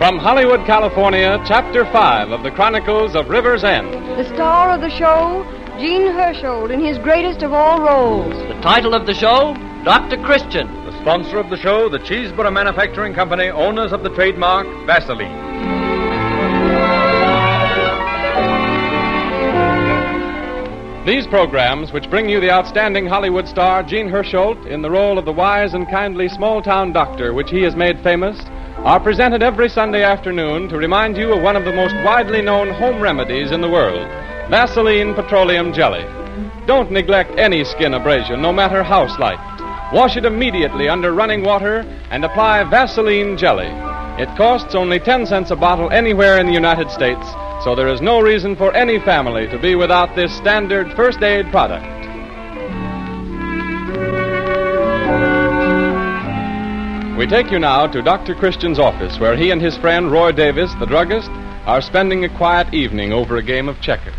From Hollywood, California, Chapter 5 of the Chronicles of River's End. The star of the show, Gene Hersholt, in his greatest of all roles. The title of the show, Dr. Christian. The sponsor of the show, the Cheeseboro Manufacturing Company, owners of the trademark Vaseline. These programs, which bring you the outstanding Hollywood star Gene Hersholt in the role of the wise and kindly small-town doctor which he has made famous, are presented every Sunday afternoon to remind you of one of the most widely known home remedies in the world, Vaseline Petroleum Jelly. Don't neglect any skin abrasion, no matter how slight. Wash it immediately under running water and apply Vaseline Jelly. It costs only 10 cents a bottle anywhere in the United States, so there is no reason for any family to be without this standard first aid product. We take you now to Dr. Christian's office, where he and his friend Roy Davis, the druggist, are spending a quiet evening over a game of checkers.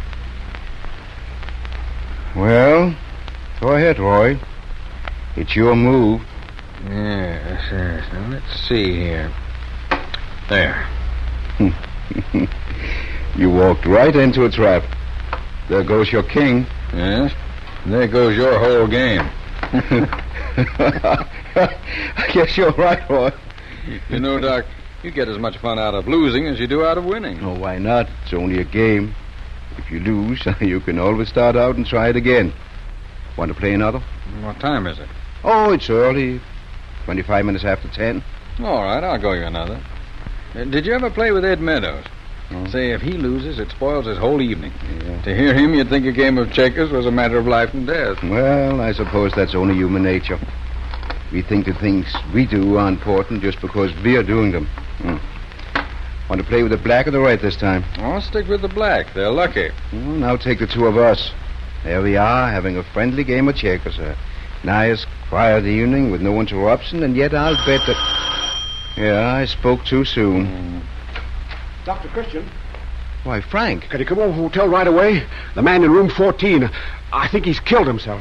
Well, go ahead, Roy. It's your move. Yes. Now, let's see here. There. You walked right into a trap. There goes your king. Yes. There goes your whole game. I guess you're right, Roy. You know, Doc, you get as much fun out of losing as you do out of winning. Oh, why not? It's only a game. If you lose, you can always start out and try it again. Want to play another? What time is it? Oh, it's early. 25 minutes after 10. All right, I'll go you another. Did you ever play with Ed Meadows? Say, if he loses, it spoils his whole evening. Yeah. To hear him, you'd think a game of checkers was a matter of life and death. Well, I suppose that's only human nature. We think the things we do are important just because we are doing them. Want to play with the black or the red this time? I'll stick with the black. They're lucky. Well, now take the two of us. There we are, having a friendly game of checkers. Nice, quiet evening with no interruption, and yet I'll bet that... Yeah, I spoke too soon. Dr. Christian. Why, Frank. Can you come over to the hotel right away? The man in room 14. I think he's killed himself.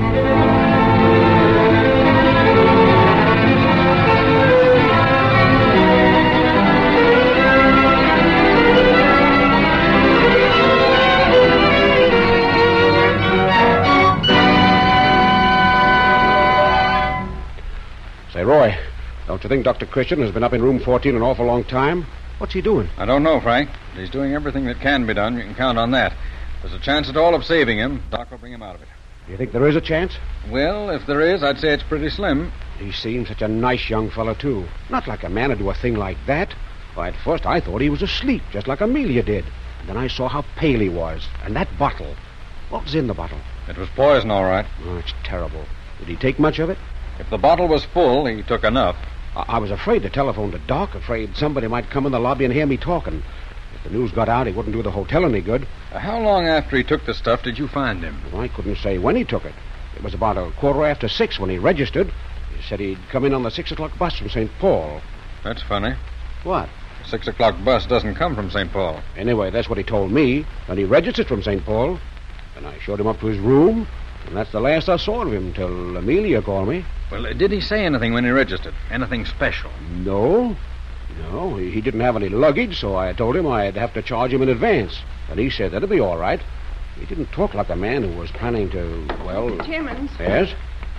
Say, Roy, don't you think Dr. Christian has been up in room 14 an awful long time? What's he doing? I don't know, Frank. He's doing everything that can be done. You can count on that. If there's a chance at all of saving him, Doc will bring him out of it. Do you think there is a chance? Well, if there is, I'd say it's pretty slim. He seems such a nice young fellow, too. Not like a man to do a thing like that. Why, at first I thought he was asleep, just like Amelia did. And then I saw how pale he was. And that bottle. What was in the bottle? It was poison, all right. Oh, it's terrible. Did he take much of it? If the bottle was full, he took enough. I was afraid to telephone to Doc, afraid somebody might come in the lobby and hear me talking. If the news got out, he wouldn't do the hotel any good. How long after he took the stuff did you find him? Well, I couldn't say when he took it. It was about 6:15 when he registered. He said he'd come in on the 6 o'clock bus from St. Paul. That's funny. What? The 6 o'clock bus doesn't come from St. Paul. Anyway, that's what he told me. Then he registered from St. Paul. And I showed him up to his room. And that's the last I saw of him till Amelia called me. Well, did he say anything when he registered? Anything special? No, he didn't have any luggage, so I told him I'd have to charge him in advance. And he said that'd be all right. He didn't talk like a man who was planning to, well... Timmons. Yes?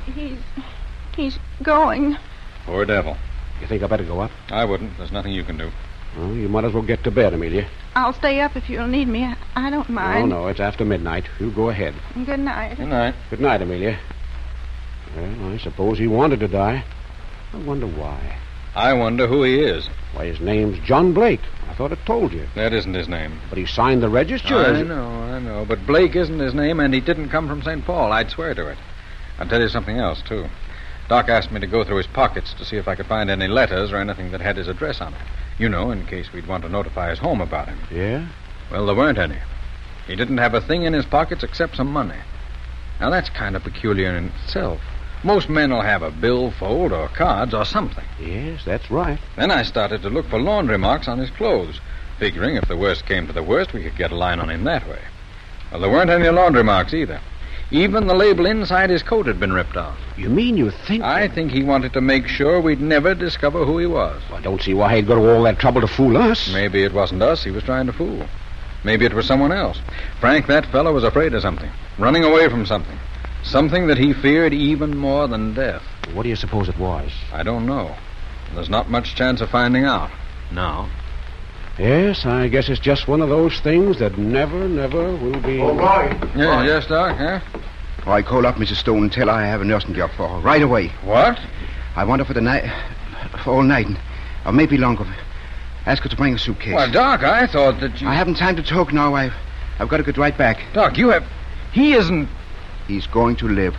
He's going. Poor devil. You think I better go up? I wouldn't. There's nothing you can do. Well, you might as well get to bed, Amelia. I'll stay up if you'll need me. I don't mind. No, it's after midnight. You go ahead. Good night. Good night. Good night, Amelia. Well, I suppose he wanted to die. I wonder why. I wonder who he is. Why, his name's John Blake. I thought I told you. That isn't his name. But he signed the register. I know. But Blake isn't his name, and he didn't come from St. Paul. I'd swear to it. I'll tell you something else, too. Doc asked me to go through his pockets to see if I could find any letters or anything that had his address on it. You know, in case we'd want to notify his home about him. Yeah? Well, there weren't any. He didn't have a thing in his pockets except some money. Now, that's kind of peculiar in itself. Most men will have a billfold or cards or something. Yes, that's right. Then I started to look for laundry marks on his clothes, figuring if the worst came to the worst, we could get a line on him that way. Well, there weren't any laundry marks either. Even the label inside his coat had been ripped off. You mean you think... I think he wanted to make sure we'd never discover who he was. Well, I don't see why he'd go to all that trouble to fool us. Maybe it wasn't us he was trying to fool. Maybe it was someone else. Frank, that fellow was afraid of something. Running away from something. Something that he feared even more than death. What do you suppose it was? I don't know. There's not much chance of finding out. No. Yes, I guess it's just one of those things that never will be... Oh, boy. Yeah, yes, Doc, huh? Oh, I call up Mrs. Stone and tell her I have a nursing job for her right away. What? I want her for the night, for all night, or maybe longer. Ask her to bring a suitcase. Well, Doc, I thought that you... I haven't time to talk now. I've got to get right back. Doc, you have... He isn't... He's going to live.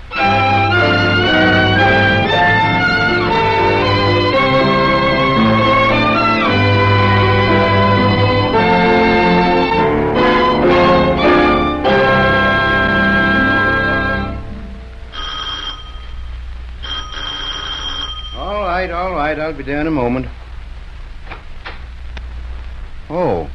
All right. I'll be there in a moment. Oh,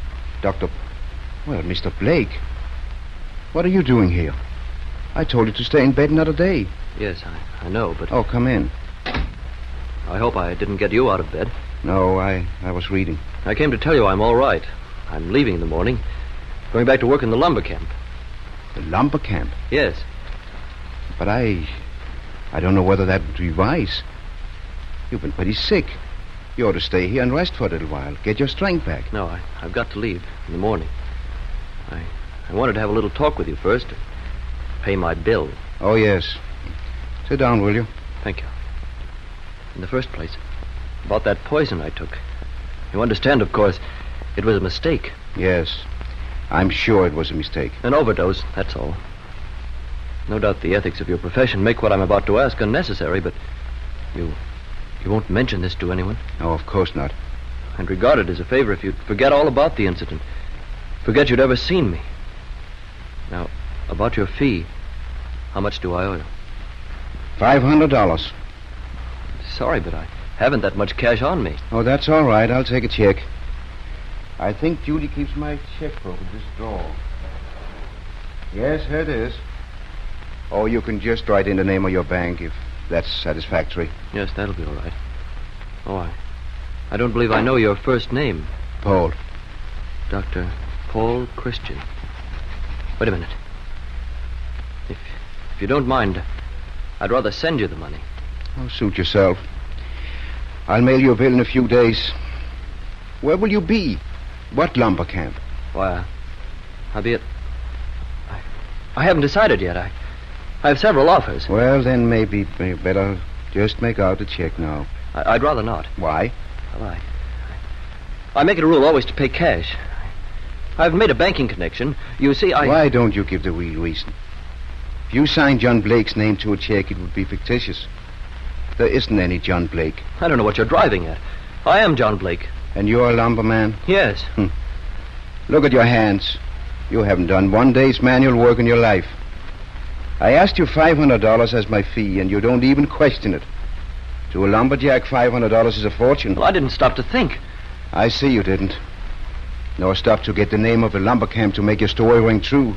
Well, Mr. Blake. What are you doing here? I told you to stay in bed another day. Yes, I know, but... Oh, come in. I hope I didn't get you out of bed. No, I was reading. I came to tell you I'm all right. I'm leaving in the morning. Going back to work in the lumber camp. The lumber camp? Yes. But I don't know whether that would be wise. You've been pretty sick. You ought to stay here and rest for a little while. Get your strength back. No, I've got to leave in the morning. I wanted to have a little talk with you first. Pay my bill. Oh, yes. Sit down, will you? Thank you. In the first place, about that poison I took. You understand, of course, it was a mistake. Yes. I'm sure it was a mistake. An overdose, that's all. No doubt the ethics of your profession make what I'm about to ask unnecessary, but you won't mention this to anyone? No, of course not. I'd regard it as a favor if you'd forget all about the incident. Forget you'd ever seen me. Now, about your fee, how much do I owe you? $500. Sorry, but I haven't that much cash on me. Oh, that's all right. I'll take a check. I think Judy keeps my checkbook in this drawer. Yes, here it is. Oh, you can just write in the name of your bank if that's satisfactory. Yes, that'll be all right. Oh, I don't believe I know your first name. Paul. Dr. Paul Christian. Wait a minute. If you don't mind, I'd rather send you the money. Oh, suit yourself. I'll mail you a bill in a few days. Where will you be? What lumber camp? Why, I'll be at... I haven't decided yet. I have several offers. Well, then maybe better just make out the check now. I'd rather not. Why? Well, I make it a rule always to pay cash. I've made a banking connection. You see, Why don't you give the real reason? If you signed John Blake's name to a check, it would be fictitious. There isn't any John Blake. I don't know what you're driving at. I am John Blake. And you're a lumberman? Yes. Look at your hands. You haven't done one day's manual work in your life. I asked you $500 as my fee, and you don't even question it. To a lumberjack, $500 is a fortune. Well, I didn't stop to think. I see you didn't. Nor stop to get the name of a lumber camp to make your story ring true.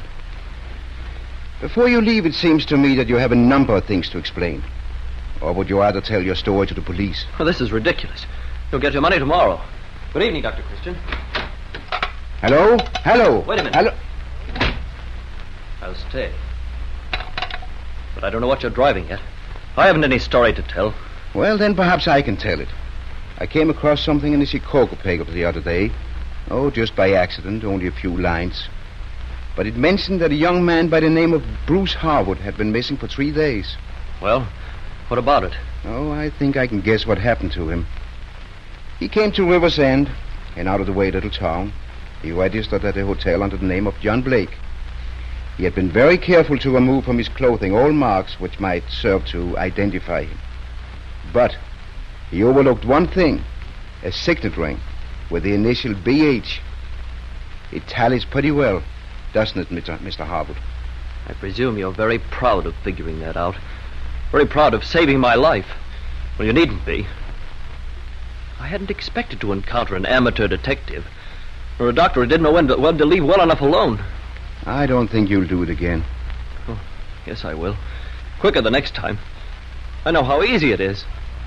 Before you leave, it seems to me that you have a number of things to explain. Or would you rather tell your story to the police? Well, this is ridiculous. You'll get your money tomorrow. Good evening, Dr. Christian. Hello? Hello? Wait a minute. Hello? I'll stay. But I don't know what you're driving at. I haven't any story to tell. Well, then perhaps I can tell it. I came across something in the Chicago paper the other day. Oh, just by accident, only a few lines. But it mentioned that a young man by the name of Bruce Harwood had been missing for 3 days. Well, what about it? Oh, I think I can guess what happened to him. He came to River's End, an out-of-the-way little town. He registered at a hotel under the name of John Blake. He had been very careful to remove from his clothing all marks which might serve to identify him. But he overlooked one thing, a signet ring with the initial BH. It tallies pretty well, doesn't it, Mr. Harwood? I presume you're very proud of figuring that out. Very proud of saving my life. Well, you needn't be. I hadn't expected to encounter an amateur detective or a doctor who didn't know when to leave well enough alone. I don't think you'll do it again. Oh, Yes, I will. Quicker the next time. I know how easy it is.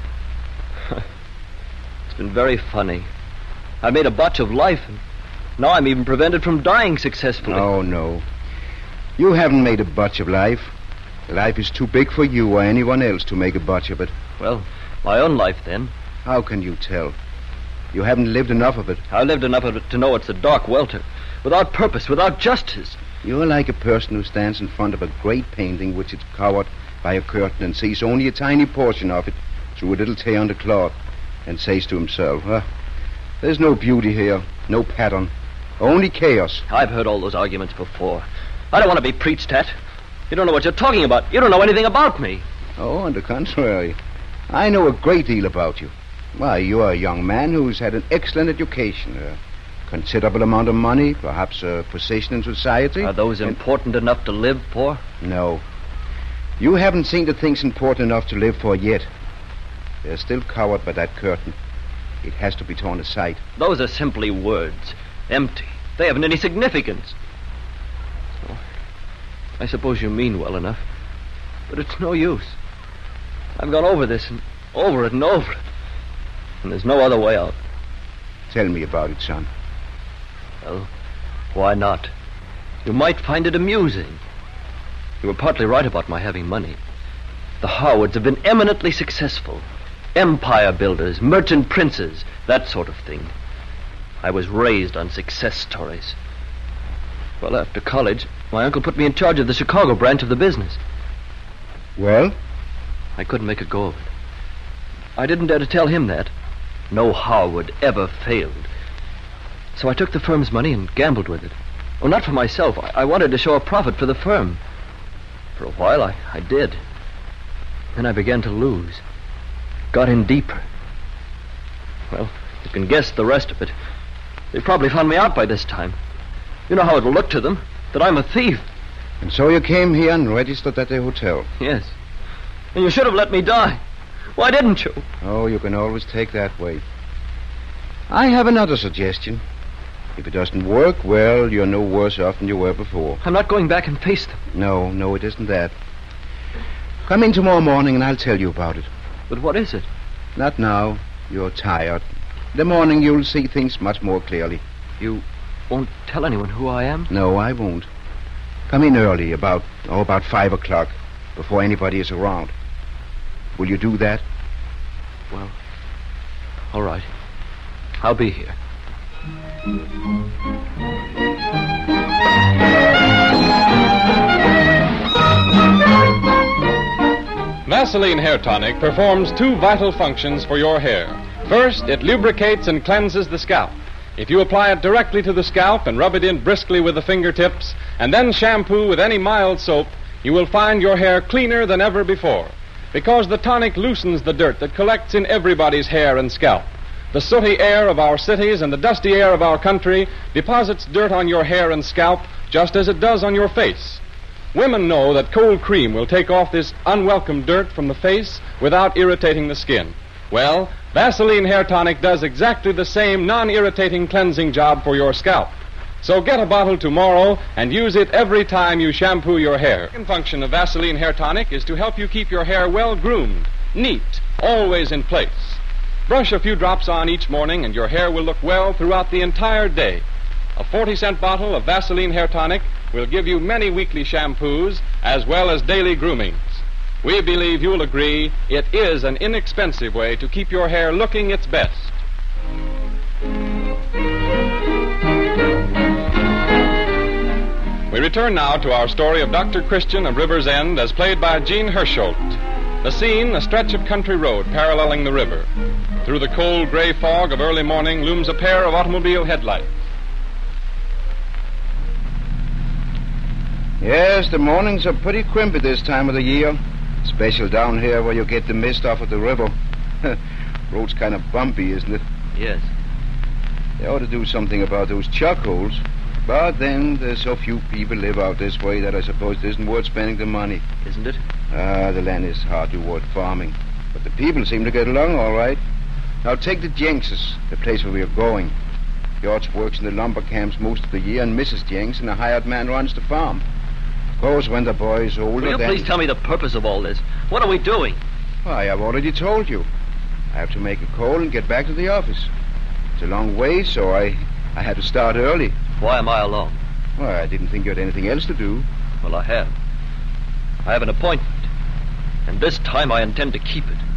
It's been very funny. I made a botch of life, and now I'm even prevented from dying successfully. Oh, no. You haven't made a botch of life. Life is too big for you or anyone else to make a botch of it. Well, my own life, then. How can you tell? You haven't lived enough of it. I've lived enough of it to know it's a dark welter, without purpose, without justice. You're like a person who stands in front of a great painting which is covered by a curtain and sees only a tiny portion of it through a little tear on the cloth and says to himself, there's no beauty here, no pattern, only chaos. I've heard all those arguments before. I don't want to be preached at. You don't know what you're talking about. You don't know anything about me. Oh, on the contrary. I know a great deal about you. Why, you are a young man who's had an excellent education, a considerable amount of money, perhaps a position in society. Are those important enough to live for? No. You haven't seen the things important enough to live for yet. They're still covered by that curtain. It has to be torn aside. Those are simply words. Empty. They haven't any significance. So, I suppose you mean well enough. But it's no use. I've gone over this and over it and over it. And there's no other way out. Tell me about it, son. Well, why not? You might find it amusing. You were partly right about my having money. The Howards have been eminently successful. Empire builders, merchant princes, that sort of thing. I was raised on success stories. Well, after college, my uncle put me in charge of the Chicago branch of the business. Well? I couldn't make a go of it. I didn't dare to tell him that. No Howard ever failed. So I took the firm's money and gambled with it. Oh, not for myself. I wanted to show a profit for the firm. For a while, I did. Then I began to lose. Got in deeper. Well, you can guess the rest of it. They probably found me out by this time. You know how it'll look to them, that I'm a thief. And so you came here and registered at the hotel? Yes. And you should have let me die. Why didn't you? Oh, you can always take that way. I have another suggestion. If it doesn't work, well, you're no worse off than you were before. I'm not going back and face them. No, it isn't that. Come in tomorrow morning and I'll tell you about it. But what is it? Not now. You're tired. In the morning you'll see things much more clearly. You won't tell anyone who I am? No, I won't. Come in early, about 5 o'clock, before anybody is around. Will you do that? Well, all right. I'll be here. Vaseline Hair Tonic performs two vital functions for your hair. First, it lubricates and cleanses the scalp. If you apply it directly to the scalp and rub it in briskly with the fingertips, and then shampoo with any mild soap, you will find your hair cleaner than ever before. Because the tonic loosens the dirt that collects in everybody's hair and scalp. The sooty air of our cities and the dusty air of our country deposits dirt on your hair and scalp just as it does on your face. Women know that cold cream will take off this unwelcome dirt from the face without irritating the skin. Well, Vaseline Hair Tonic does exactly the same non-irritating cleansing job for your scalp. So get a bottle tomorrow and use it every time you shampoo your hair. The second function of Vaseline Hair Tonic is to help you keep your hair well groomed, neat, always in place. Brush a few drops on each morning and your hair will look well throughout the entire day. A 40-cent bottle of Vaseline Hair Tonic will give you many weekly shampoos as well as daily groomings. We believe you'll agree it is an inexpensive way to keep your hair looking its best. We return now to our story of Dr. Christian of River's End as played by Jean Hersholt. The scene, a stretch of country road paralleling the river. Through the cold gray fog of early morning looms a pair of automobile headlights. Yes, the mornings are pretty crimpy this time of the year. Especially down here where you get the mist off of the river. Road's kind of bumpy, isn't it? Yes. They ought to do something about those chuck holes. But then there's so few people live out this way that I suppose it isn't worth spending the money. Isn't it? The land is hardly worth farming. But the people seem to get along all right. Now take the Jenkses, the place where we are going. George works in the lumber camps most of the year, and Mrs. Jenks and a hired man runs the farm. Suppose when the boy's older, Will you then... please tell me the purpose of all this? What are we doing? Why, I've already told you. I have to make a call and get back to the office. It's a long way, so I had to start early. Why am I alone? Well, I didn't think you had anything else to do. Well, I have. I have an appointment. And this time I intend to keep it.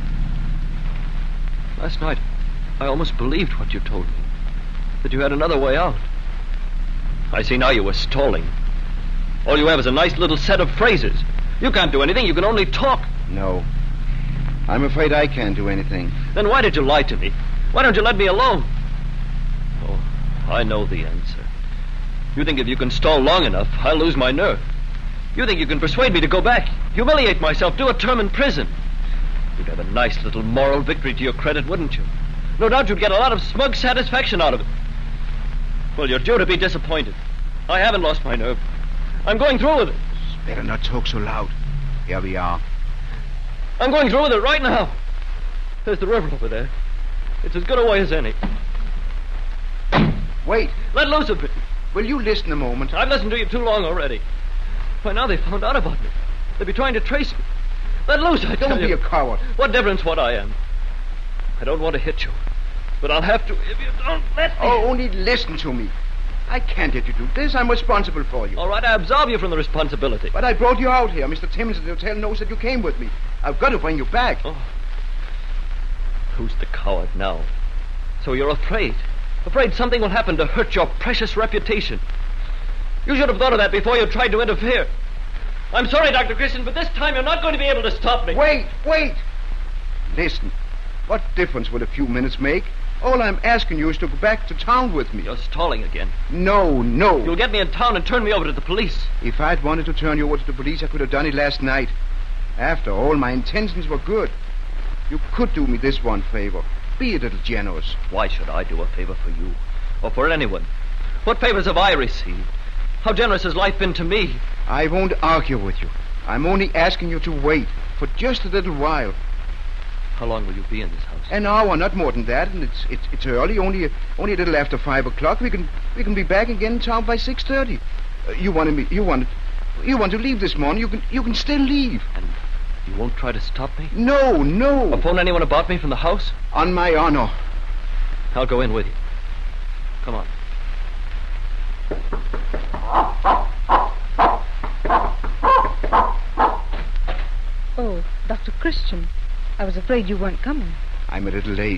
Last night, I almost believed what you told me. That you had another way out. I see now you were stalling. All you have is a nice little set of phrases. You can't do anything. You can only talk. No. I'm afraid I can't do anything. Then why did you lie to me? Why don't you let me alone? Oh, I know the answer. You think if you can stall long enough, I'll lose my nerve. You think you can persuade me to go back, humiliate myself, do a term in prison. You'd have a nice little moral victory to your credit, wouldn't you? No doubt you'd get a lot of smug satisfaction out of it. Well, you're due to be disappointed. I haven't lost my nerve. I'm going through with it. Better not talk so loud. Here we are. I'm going through with it right now. There's the river over there. It's as good a way as any. Wait. Let loose a bit. Will you listen a moment? I've listened to you too long already. By now they've found out about me. They'll be trying to trace me. Let loose, I tell you. Don't be a coward. What difference what I am? I don't want to hit you. But I'll have to if you don't let me. Oh, only listen to me. I can't let you do this. I'm responsible for you. All right, I absolve you from the responsibility. But I brought you out here. Mr. Timmons at the hotel knows that you came with me. I've got to bring you back. Oh. Who's the coward now? So you're afraid. Afraid something will happen to hurt your precious reputation. You should have thought of that before you tried to interfere. I'm sorry, Dr. Christian, but this time you're not going to be able to stop me. Wait. Listen. What difference will a few minutes make? All I'm asking you is to go back to town with me. You're stalling again. No. You'll get me in town and turn me over to the police. If I'd wanted to turn you over to the police, I could have done it last night. After all, my intentions were good. You could do me this one favor. Be a little generous. Why should I do a favor for you? Or for anyone? What favors have I received? How generous has life been to me? I won't argue with you. I'm only asking you to wait for just a little while. How long will you be in this house? An hour, not more than that. And it's early, only a little after 5 o'clock. We can be back again in town by 6:30. You want to leave this morning. You can still leave. And you won't try to stop me? No. Or phone anyone about me from the house? On my honor. I'll go in with you. Come on. Oh, Dr. Christian. I was afraid you weren't coming. I'm a little late.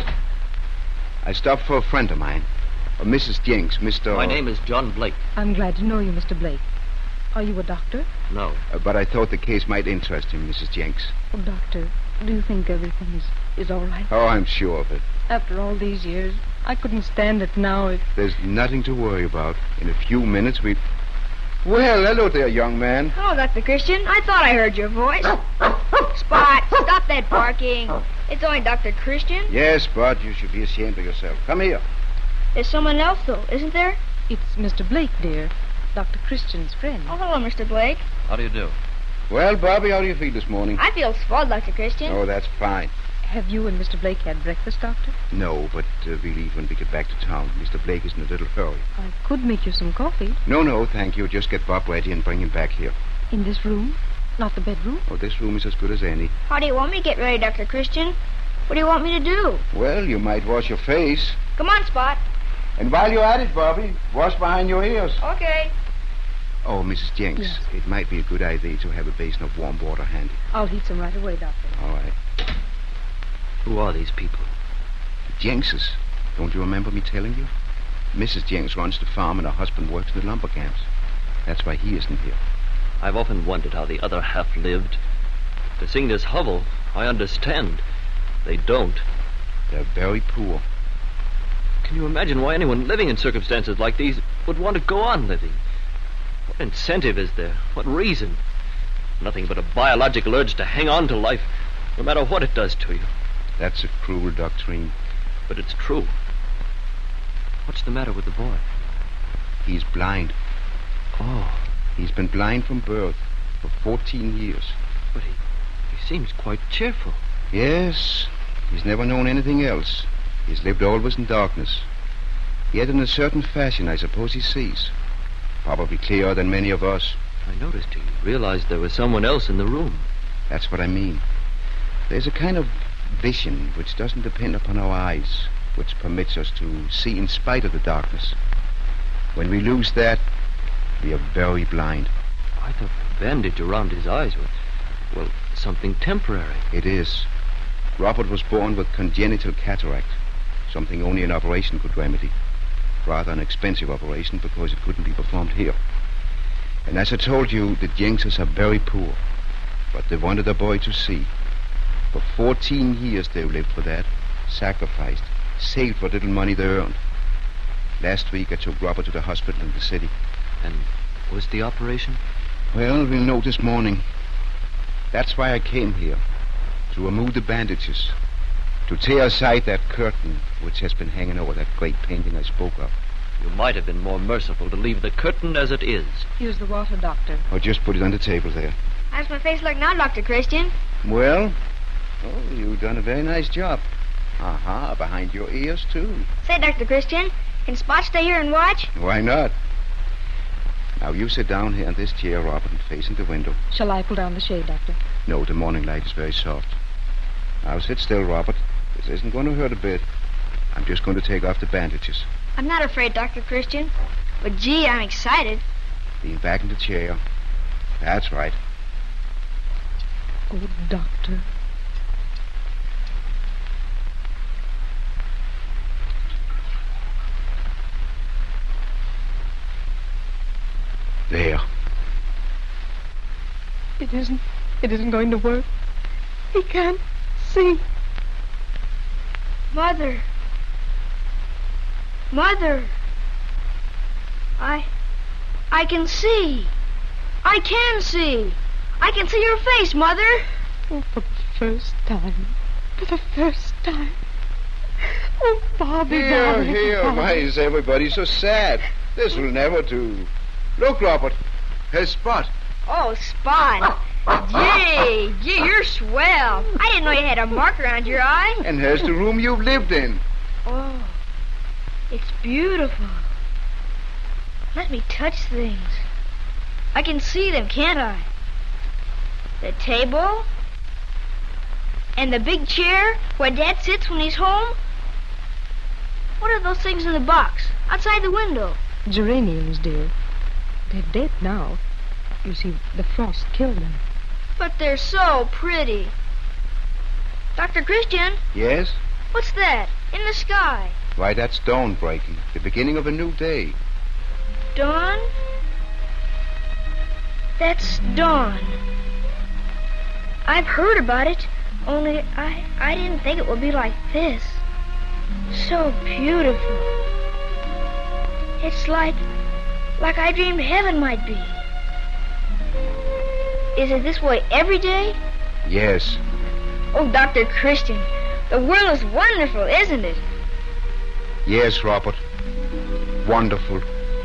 I stopped for a friend of mine. Mrs. Jenks, Mr... My name is John Blake. I'm glad to know you, Mr. Blake. Are you a doctor? No. But I thought the case might interest him, Mrs. Jenks. Oh, doctor, do you think everything is all right? Oh, I'm sure of it. After all these years, I couldn't stand it now if... There's nothing to worry about. In a few minutes, we... Well, hello there, young man. Hello, Dr. Christian. I thought I heard your voice. Spot, stop that barking. It's only Dr. Christian. Yes, Bud, you should be ashamed of yourself. Come here. There's someone else, though, isn't there? It's Mr. Blake, dear. Dr. Christian's friend. Oh, hello, Mr. Blake. How do you do? Well, Bobby, how do you feel this morning? I feel swell, Dr. Christian. Oh, that's fine. Have you and Mr. Blake had breakfast, Doctor? No, but we'll leave when we get back to town. Mr. Blake is in a little hurry. I could make you some coffee. No, thank you. Just get Bob ready and bring him back here. In this room? Not the bedroom? Oh, this room is as good as any. How do you want me to get ready, Dr. Christian? What do you want me to do? Well, you might wash your face. Come on, Spot. And while you're at it, Bobby, wash behind your ears. Okay. Oh, Mrs. Jenks, Yes. It might be a good idea to have a basin of warm water handy. I'll heat some right away, Doctor. All right. Who are these people? The Jenkses. Don't you remember me telling you? Mrs. Jenks runs the farm and her husband works in the lumber camps. That's why he isn't here. I've often wondered how the other half lived. To sing this hovel, I understand. They don't. They're very poor. Can you imagine why anyone living in circumstances like these would want to go on living? What incentive is there? What reason? Nothing but a biological urge to hang on to life, no matter what it does to you. That's a cruel doctrine. But it's true. What's the matter with the boy? He's blind. Oh, He's been blind from birth for 14 years. but he seems quite cheerful. Yes, he's never known anything else. He's lived always in darkness. Yet in a certain fashion, I suppose he sees. Probably clearer than many of us. I noticed he realized there was someone else in the room. That's what I mean. There's a kind of vision which doesn't depend upon our eyes, which permits us to see in spite of the darkness. When we lose that, we are very blind. I thought the bandage around his eyes was, well, something temporary. It is. Robert was born with congenital cataract, something only an operation could remedy. Rather an expensive operation because it couldn't be performed here. And as I told you, the Jenkses are very poor. But they wanted a boy to see. For 14 years they've lived for that, sacrificed, saved what little money they earned. Last week I took Robert to the hospital in the city. And was the operation? Well, we'll know this morning. That's why I came here. To remove the bandages. To tear aside that curtain which has been hanging over that great painting I spoke of. You might have been more merciful to leave the curtain as it is. Use the water, Doctor. Or just put it on the table there. How's my face look now, Dr. Christian? Well, you've done a very nice job. Aha, behind your ears, too. Say, Dr. Christian, can Spot stay here and watch? Why not? Now, you sit down here in this chair, Robert, and facing the window. Shall I pull down the shade, Doctor? No, the morning light is very soft. Now, sit still, Robert. This isn't going to hurt a bit. I'm just going to take off the bandages. I'm not afraid, Dr. Christian. But, gee, I'm excited. Lean back in the chair. That's right. Oh, Doctor. There. It isn't going to work. He can't see. Mother. I can see. I can see. I can see your face, Mother. Oh, for the first time. For the first time. Oh, Bobby, darling. Here. Why is everybody so sad? This will never do. Look, Robert. Here's Spot. Oh, Spot. Gee, you're swell. I didn't know you had a mark around your eye. And here's the room you've lived in. Oh, it's beautiful. Let me touch things. I can see them, can't I? The table. And the big chair where Dad sits when he's home. What are those things in the box outside the window? Geraniums, dear. They're dead now. You see, the frost killed them. But they're so pretty. Dr. Christian? Yes? What's that in the sky? Why, that's dawn breaking. The beginning of a new day. Dawn? That's dawn. I've heard about it, only I didn't think it would be like this. So beautiful. It's like I dreamed heaven might be. Is it this way every day? Yes. Oh, Dr. Christian, the world is wonderful, isn't it? Yes, Robert. Wonderful.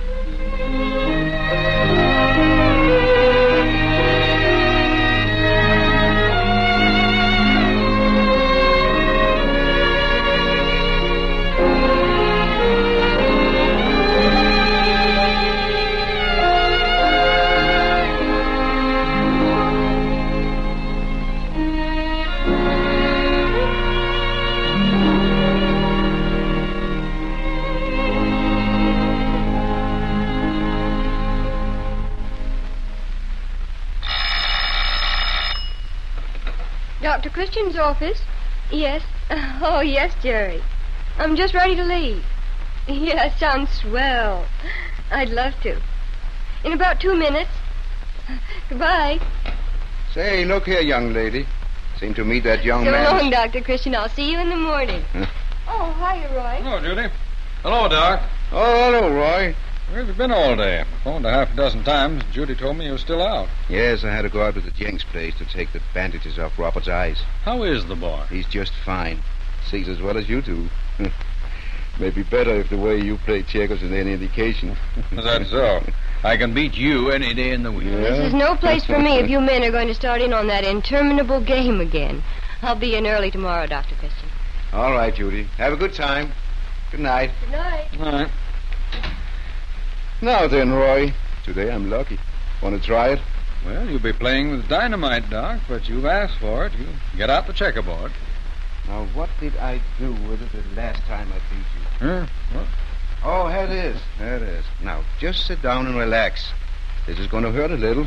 Dr. Christian's office? Yes. Oh, yes, Jerry. I'm just ready to leave. Yeah, sounds swell. I'd love to. In about 2 minutes. Goodbye. Say, look here, young lady. Seem to meet that young So man. long, Dr. Christian. I'll see you in the morning. Oh, hiya, Roy. Hello, Judy. Hello, Doc. Oh, hello, Roy. Where have you been all day? Phoned a half a dozen times. Judy told me you were still out. Yes, I had to go out to the Jenks place to take the bandages off Robert's eyes. How is the boy? He's just fine. Sees as well as you do. Maybe better if the way you play checkers is any indication. Is that so? I can beat you any day in the week. Yeah? This is no place for me if you men are going to start in on that interminable game again. I'll be in early tomorrow, Dr. Christian. All right, Judy. Have a good time. Good night. Good night. All right. Now then, Roy. Today I'm lucky. Want to try it? Well, you'll be playing with dynamite, Doc, but you've asked for it. You get out the checkerboard. Now, what did I do with it the last time I beat you? Huh? What? Oh, here it is. There it is. Now, just sit down and relax. This is going to hurt a little.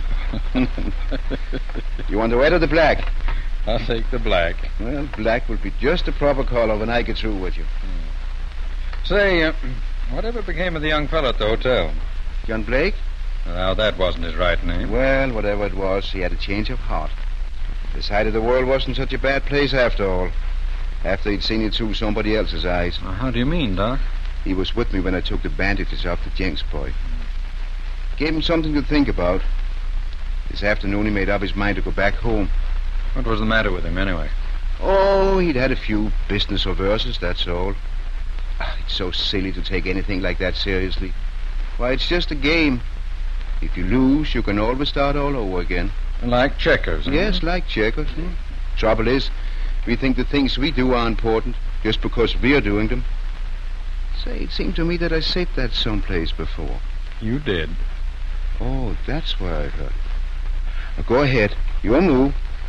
You want the red or the black? I'll take the black. Well, black will be just the proper color when I get through with you. Say, whatever became of the young fellow at the hotel? John Blake? Now, that wasn't his right name. Well, whatever it was, he had a change of heart. Decided the world wasn't such a bad place after all. After he'd seen it through somebody else's eyes. How do you mean, Doc? He was with me when I took the bandages off the Jenks boy. Gave him something to think about. This afternoon he made up his mind to go back home. What was the matter with him, anyway? Oh, he'd had a few business reverses, that's all. It's so silly to take anything like that seriously. Why, it's just a game. If you lose, you can always start all over again. Like checkers, huh? Yes, like checkers. Trouble is, we think the things we do are important just because we're doing them. Say, it seemed to me that I said that someplace before. You did. Oh, that's where I heard it. Now, go ahead. Your move.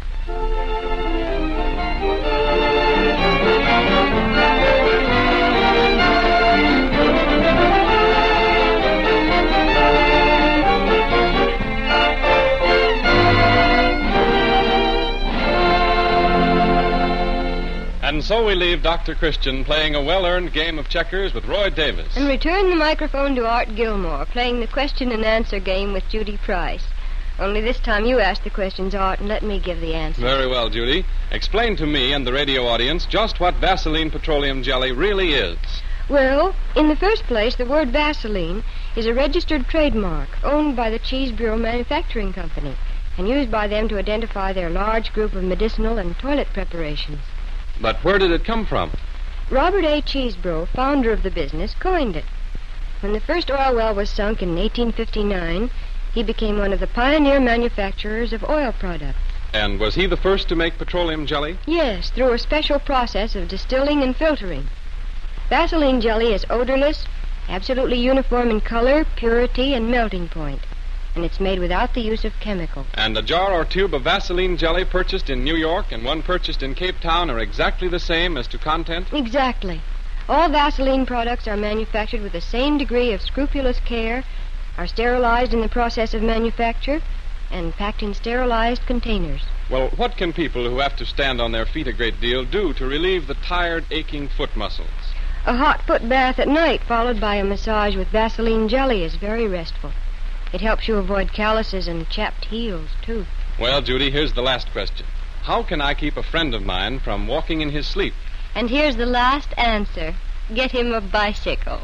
And so we leave Dr. Christian playing a well-earned game of checkers with Roy Davis. And return the microphone to Art Gilmore, playing the question and answer game with Judy Price. Only this time you ask the questions, Art, and let me give the answer. Very well, Judy. Explain to me and the radio audience just what Vaseline petroleum jelly really is. Well, in the first place, the word Vaseline is a registered trademark owned by the Cheese Bureau Manufacturing Company and used by them to identify their large group of medicinal and toilet preparations. But where did it come from? Robert A. Cheesebro, founder of the business, coined it. When the first oil well was sunk in 1859, he became one of the pioneer manufacturers of oil products. And was he the first to make petroleum jelly? Yes, through a special process of distilling and filtering. Vaseline jelly is odorless, absolutely uniform in color, purity, and melting point. And it's made without the use of chemicals. And a jar or tube of Vaseline jelly purchased in New York and one purchased in Cape Town are exactly the same as to content? Exactly. All Vaseline products are manufactured with the same degree of scrupulous care, are sterilized in the process of manufacture, and packed in sterilized containers. Well, what can people who have to stand on their feet a great deal do to relieve the tired, aching foot muscles? A hot foot bath at night followed by a massage with Vaseline jelly is very restful. It helps you avoid calluses and chapped heels, too. Well, Judy, here's the last question. How can I keep a friend of mine from walking in his sleep? And here's the last answer. Get him a bicycle.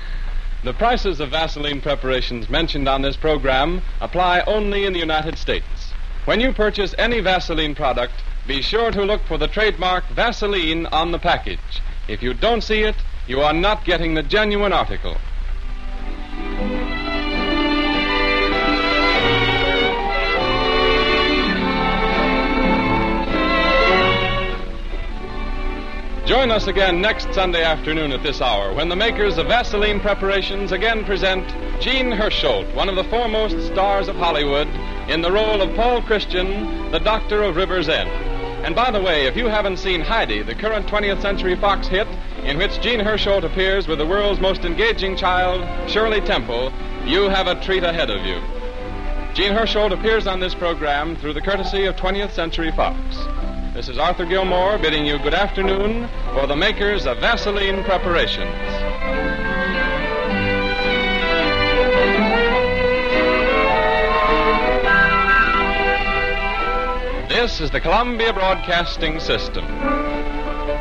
The prices of Vaseline preparations mentioned on this program apply only in the United States. When you purchase any Vaseline product, be sure to look for the trademark Vaseline on the package. If you don't see it, you are not getting the genuine article. Join us again next Sunday afternoon at this hour when the makers of Vaseline preparations again present Jean Hersholt, one of the foremost stars of Hollywood, in the role of Paul Christian, the Doctor of River's End. And by the way, if you haven't seen Heidi, the current 20th Century Fox hit, in which Jean Hersholt appears with the world's most engaging child, Shirley Temple, you have a treat ahead of you. Jean Hersholt appears on this program through the courtesy of 20th Century Fox. This is Arthur Gilmore bidding you good afternoon for the makers of Vaseline preparations. This is the Columbia Broadcasting System.